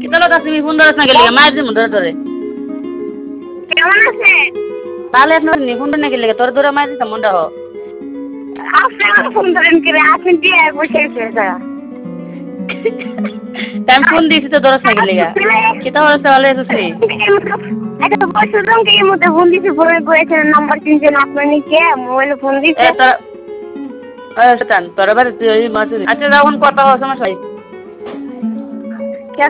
কিতালো কাছে me phone ধরছ না গেলে মার দিমু ধরে ধরে কেমন আছেন? তাহলে আপনার নি ফোন না গেলে তোর ধরে মার দিতাম মনটা হো আপনি আমার ফোন ধরেন করে আপনি দিয়ে বসে গেছে আমি ফোন দিয়েছি তো ধরছ না গেলে কিতা হচ্ছে ভালো আছিস নি একটা বছর রঙকে এর মধ্যে ফোন দিছি ফোনে করেছেন নাম্বার চিনছেন আপনার নিকে মোবাইলে ফোন দিছে তোরা টান তোর বাড়ি তুই মাছ আচ্ছা যখন কথা হওয়ার সময়